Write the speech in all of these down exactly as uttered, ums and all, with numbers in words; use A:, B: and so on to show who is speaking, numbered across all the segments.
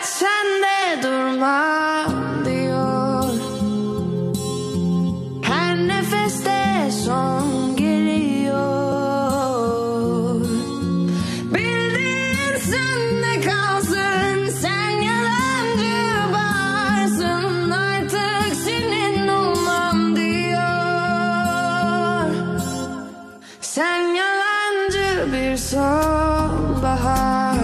A: sende durmam diyor. Her nefeste son geliyor. Bildiğin sende kalsın, sen yalancı varsın, artık senin olmam diyor. Sen yalancı bir sonbahar,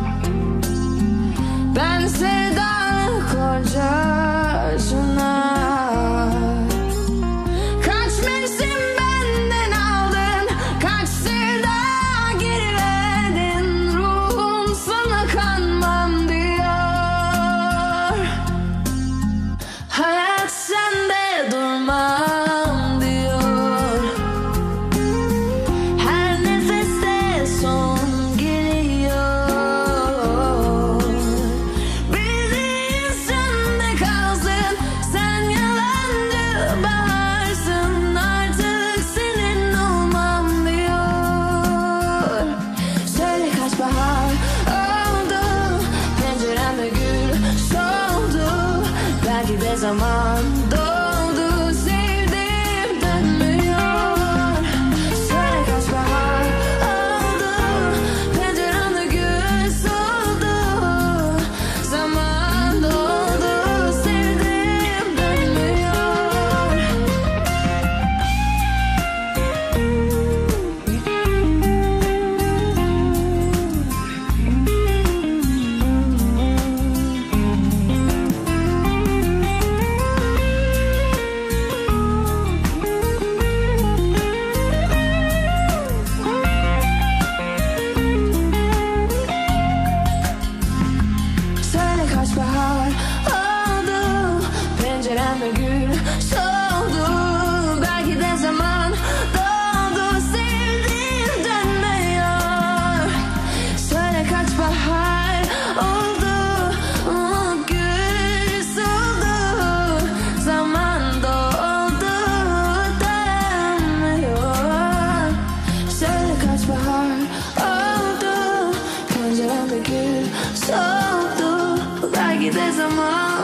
A: ben sevdalı kocasına. Kaç mevsim benden aldın, kaç sevda geri verdin, ruhum sana kanmam diyor. Hayat sende durmam diyor. Her nefeste son geliyor. Bildiğin sende kalsın, sen yalancı baharsın, artık senin olmam diyor. Söyle kaç bahar oldu, penceremde gül soldu, belki de zaman doldu, sevdim dönmüyor. Söyle kaç bahar oldu, penceremde gül soldu, zaman doldu, sevdim dönmüyor. Söyle kaç bahar oldu, penceremde gül soldu, belki de zaman doldu, sevdiğim dönmüyor. Söyle kaç bahar oldu, o gül soldu, zaman doldu, dönmüyor. Söyle kaç bahar oldu, penceremde gül soldu, belki de zaman